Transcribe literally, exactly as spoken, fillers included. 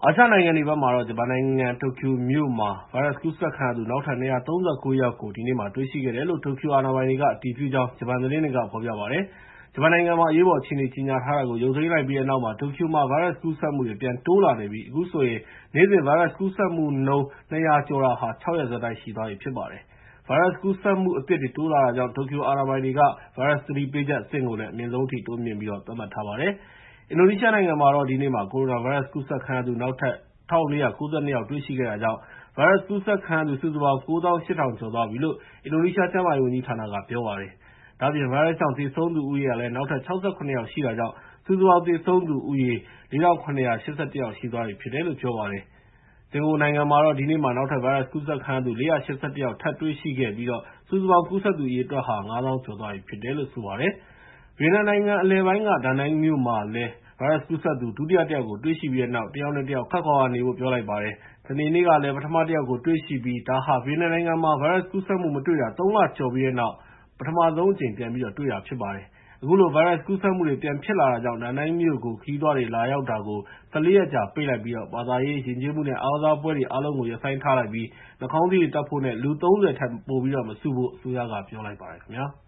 အာရှနိုင်ငံတွေဘက်မှာတော့ဂျပန်နိုင်ငံတိုကျိုမြို့မှာဗိုင်းရပ်စ်ကူးစက်ခံရသူနောက်ထပ် ၂၃၉ ယောက်ကိုဒီနေ့မှာတွေ့ရှိခဲ့တယ်လို့တိုကျိုအာဏာပိုင်တွေကအတည်ပြုကြောင်းဂျပန်သတင်းတွေကဖော်ပြပါတယ်။ဂျပန်နိုင်ငံမှာအရေးပေါ်အခြေအနေကြီးညာထားတာကိုရုပ်သိမ်းလိုက်ပြီးတဲ့နောက်မှာတိုကျိုမှာဗိုင်းရပ်စ်ကူးစက်မှုတွေပြန်တိုးလာနေပြီးအခုဆိုရင်နေ့စဉ်ဗိုင်းရပ်စ်ကူးစက်မှုနှုန်း၂၀၀ ကျော်တာဟာ ၆ ရက်ဆက်တိုက်ရှိသွားပြီဖြစ်ပါတယ်။ဗိုင်းရပ်စ်ကူးစက်မှုအသစ်တွေတိုးလာတာကြောင့်တိုကျိုအာဏာပိုင်တွေကဗိုင်းရပ်စ်သတိပေးချက်အဆင့်ကိုလည်းအမြင့်ဆုံးအထိတိုးမြှင့်ပြီးတော့သတ်မှတ်ထားပါတယ်။အင်ဒိုနီးရှားနိုင်ငံမှာတော့ဒီနေ့မှာကိုရိုနာဗိုင်းရပ်စ်ကူးစက်ခံရသူနောက်ထပ်၁၄၉၂ ယောက်တွေ့ရှိခဲ့တာကြောင့်ဗိုင်းရပ်စ်ကူးစက်ခံရသူစုစုပေါင်း ၉သောင်း ၈ ထောင်ကျော်သွားပြီလို့အင်ဒိုနီးရှားကျန်းမာရေးဝန်ကြီးဌာနကပြောပါတယ်။ဒါ့အပြင်ဗိုင်းရပ်စ်ကြောင့်သေဆုံးသူဦးရေကလည်းနောက်ထပ်၆၇ ယောက်ရှိတာကြောင့်စုစုပေါင်းသေဆုံးသူဦးရေ ၄ထောင်၇ရာ၈၁ ယောက်ရှိသွားပြီဖြစ်တယ်လို့ပြောပါတယ်။စင်ကာပူနိုင်ငံမှာတော့ဒီနေ့မှာနောက်ထပ်ဗိုင်းရပ်စ်ကူးစက်ခံရသူ ၄၈၁ ယောက်ထပ်တွေ့ရှိခဲ့ပြီးစုစုပေါင်းကူးစက်သူအရေအတွက်ဟာ ၅ သောင်းကျော်သွားပြီဖြစ်တယ်လို့ဆိုပါတယ်။ဗီယက်နမ်နိုင်ငံအလယ်ပိုင်းကဒါနန်းမြို့မှာလည်းဗိုင်းရပ်စ်ကူးစက်သူဒုတိယတစ်ယောက်ကိုတွေ့ရှိပြီးတဲ့နောက်တယောက်နဲ့တယောက်ခပ်ခွာခွာနေဖို့ပြောလိုက်ပါတယ်။စနေနေ့ကလည်းပထမတစ်ယောက်ကိုတွေ့ရှိပြီးဒါဟာဗီယက်နမ်နိုင်ငံမှာဗိုင်းရပ်စ်ကူးစက်မှုမတွေ့တာသုံးလကျော်ပြီးတဲ့နောက်ပထမဆုံးအကြိမ်ပြန်ပြီးတော့တွေ့တာဖြစ်ပါတယ်။အခုလိုဗိုင်းရပ်စ်ကူးစက်မှုတွေပြန်ဖြစ်လာတာကြောင့်ဒါနန်းမြို့ကိုခရီးသွားတွေလာရောက်တာကို၁၄ ရက်ကြာပိတ်လိုက်ပြီးဘာသာရေး၊ယဉ်ကျေးမှုနဲ့အားကစားပွဲတွေအားလုံးကိုရပ်ဆိုင်းထားလိုက်ပြီးနှာခေါင်းစည်းတွေတပ်ဖို့နဲ့လူ ၃၀ ထက်ပိုပြီးတော့မစုဖို့အစိုးရကပြောလိုက်ပါတယ်ခင်ဗျာ။